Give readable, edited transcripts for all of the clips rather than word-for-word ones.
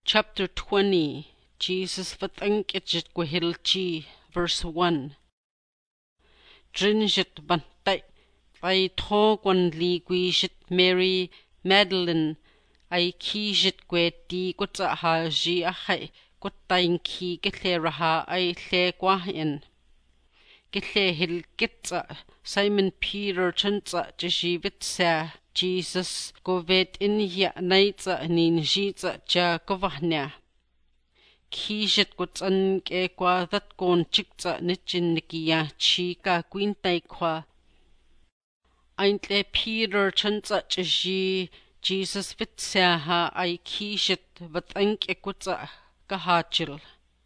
Chapter 20. Jesus vat'angk'itchit gwahilchi. Verse 1. Drinjit bantay ay thogwan ligwishit Mary Magdalene ay kijit gweti gutsa haji ahay guttayin ki githe raha ay the gwahin. Githe hilgitsa Simon Peter chantsa jishivitsa Jesus govet inya naitsa ninjitsa ja govahnya. Kijit gutsan ke kwa that gon chiksa nichin nikiya chika gwintay kwa. Aintle Peter chantsa jishi Jesus vitsa ha ay kijit vatang ekutsa kahachil.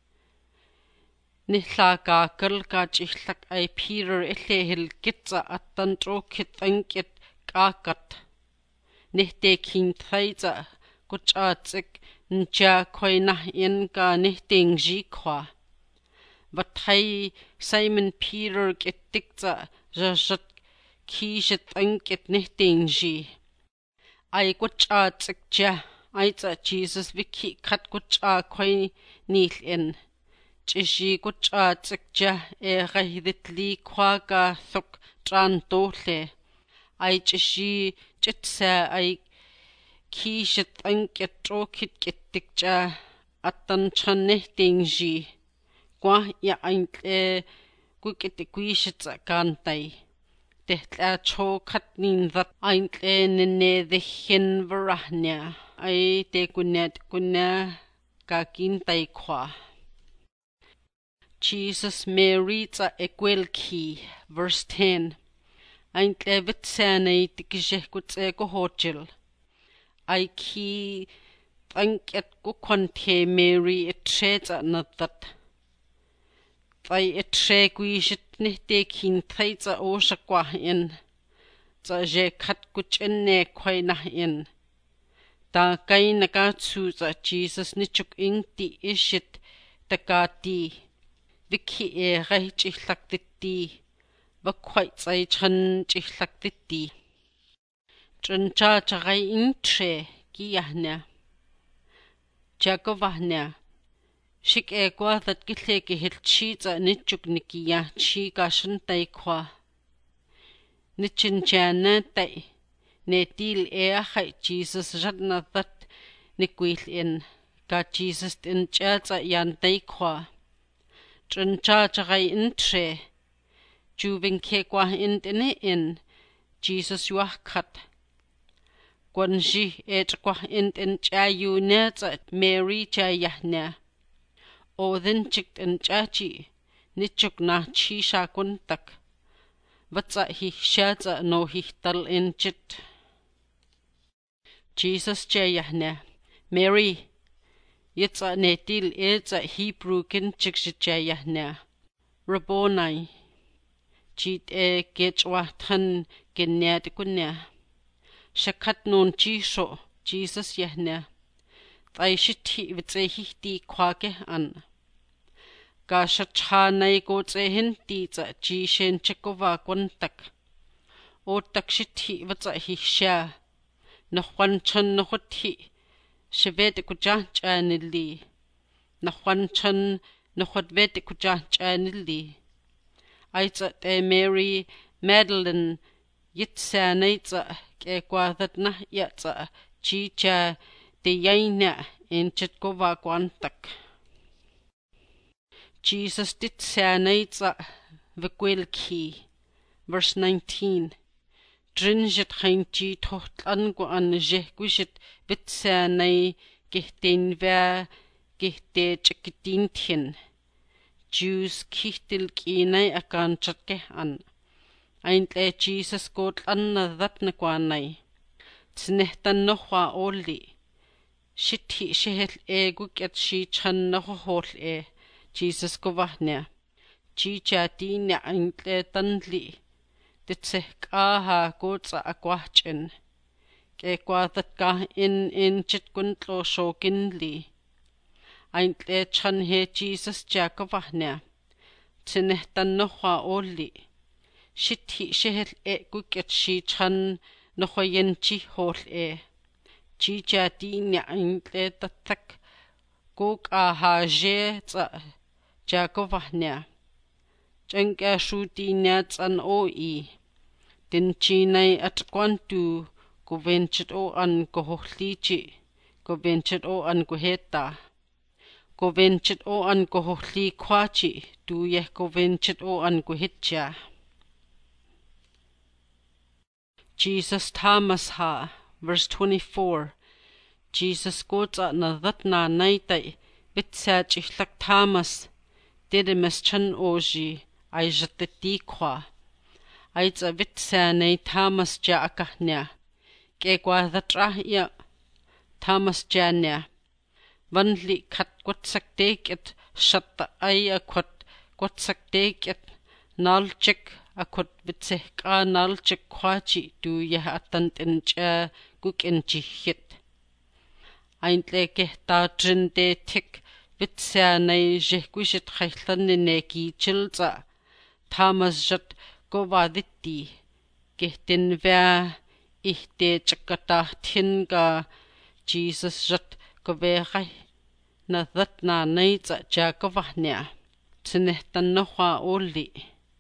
Nihlagakal kachihlak ay Peter ilehil kitsa at tantrokit angkit kakat. Nihte kinthaitsa kuchatsik nja koy nahin ka nihting jikwa. Vathay Simon Peter kitiksa jajat kijit angkit nihting ji. Ay kuchatsik ja aytsa Jesus viki kat kucha koy nilin. Jishi kuchatsik ja gahditli kwa ka thuk tran dole. Ay jishi jitsa ay kijit angkit trokit kitikja atan chan nihting ji. Kwa ya aintle kukitikwisitsa kantay. Tehtla chokat nindat aintle ninedhin varahnya. Ay te kunya kakintay kwa. Jesus Mary tsa ekwelki. Verse 10. Aintle vitsanay tikisheh kutse kuhochil. Ay ki tangket kukwante Mary itre tsa nadat. Tay itre kwishit nihte kintay tsa oshakwahin. Tsa je kat kuchenne kway nahin. Ta kay nakatsu tsa Jesus nichuk ingti ishit takati. Viki ghay chihlaktiti. Vakway tsay chan chihlaktiti. Chancha chagay intre kiyahnya. Jagovahnya. Shik kwa that githe kihilchi tsa nichuk nikiya chi ka shantay kwa. Nichin jana tay. Netil ahay Jesus jadna that nikwil in. Ka Jesus tincha tsa yantay kwa. Chancha chagay intre. Juving ke kwa intine in. Jesus yuahkat. Gwanji kwa intin chayu na tsa Mary chayahnya. O then chikt and chachi. Nichuk na chi shakuntak. Vatsa hi shatsa no hi tal in chit. Jesus chayahnya. Mary. Yitsa netil etsa Hebrew kin chikshachayahnya. Rabboni. Chit gechwa tan ginyat kunya. Shakat non jisho Jesus yahnya. Tay shiti vitse hihti kwake an. Ka shachanay ko tse hinti tsa jishen chikova kwantak. O tak shiti vitsa hihsha. Nahuan chan nahuti. Shivete kujancha nili. Nahuan chan nahuadvete kujancha nili. Aitsa te Mary Magdalene yitsa naitsa ke kwa that na yatsa chicha te yayna in chitkova kwantak. Jesus ditsa naitsa vikwilki. Verse 19. Drinjit hainchi tohtlan kwa an jehkwishit vitsa nay gihtin va gihte chikitintin. Jews kihtil kinay akan chatke an. Aintle Jesus kotlan na that na kwanay. Tsinehtan nohwa oli. Shiti shehel gukit shi chan nohol Jesus kovahnya. Chicha tinya aintle tanli. Ditseh kaha kotsa akwahchin. Ke kwadat kah in chitkuntlo shokinli. Aintle chan he Jesus jakovahnya. Tsinehtan nohwa oli. Shiti shehel gukit shi chan nohoyenchi hol Chicha tinya aintle tatak Guk ahaje tsa jakovahnya. Jengka shutinya tsan oi. Dinchinay at kwantu kuvenchet o an kohohlichi. Kuvenchet o an kuheta. Kuvenchet o an kohohli kwachi. Duyeh kuvenchet o an kuhitcha. Jesus Thomas ha. Verse 24. Jesus kotsa na thatna naitai. Bitsach ihlak Thomas. Didymus chan oji. Ay jatati kwa. Ay tsa vitsa nay Thomas ja akahnya. Kekwa thatra ya. Thomas janya. Vanli kat kwatsak dekit. Shatta ay akwat kwatsak dekit. Nalchik akwat vitseh ka nalchik kwachi. Du yah atant incha kuk inchihit. Aintle kehta trinde tik. Vitsa nay jehkwishit khaytlan neki chilza. Thomas jat govaditi. Kehtin vea ihte chakatahtin ka Jesus jat govekhay na thatna naitza jagovahnya. Tsinehtan nohwa oli.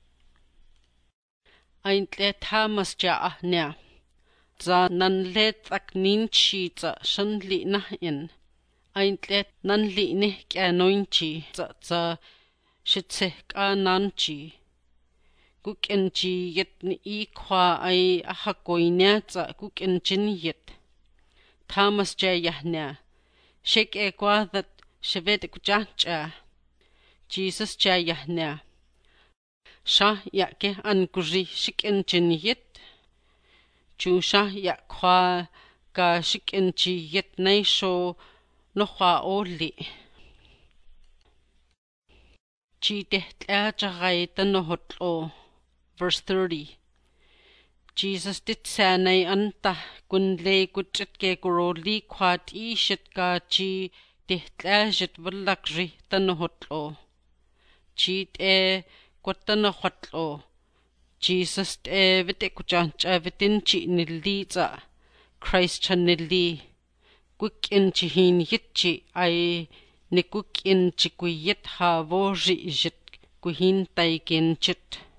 Aintle Thomas ja ahnya. Za nanlet ak ninchi za shanli nahin. Aintle nanli nih kya noinchi za shitseh ka nanchi. Kukenchi yet ni ikwa ay ahakoinya za kukenchin yet. Thomas ja yahnya. Shek ekwa that shevet kujancha. Jesus ja yahnya. Shah yake ankuri shikenchin yet. Chu shah yakwa ka shikenchi yet naisho nohwa oli. Chi tehtla jagay tanohotlo. Verse 30. Jesus did sanay anta kunle kutsit ke kuroli kwat ishit ka chi tehtla jit valakri tanohotlo. Chi te kwatanohotlo. Jesus te vite kujancha vitinchi niliza. Christ chan nili. Kwik inchi hin yitchi ay ni kwik inchi kuyit ha vori jit kuhin tay kinchit.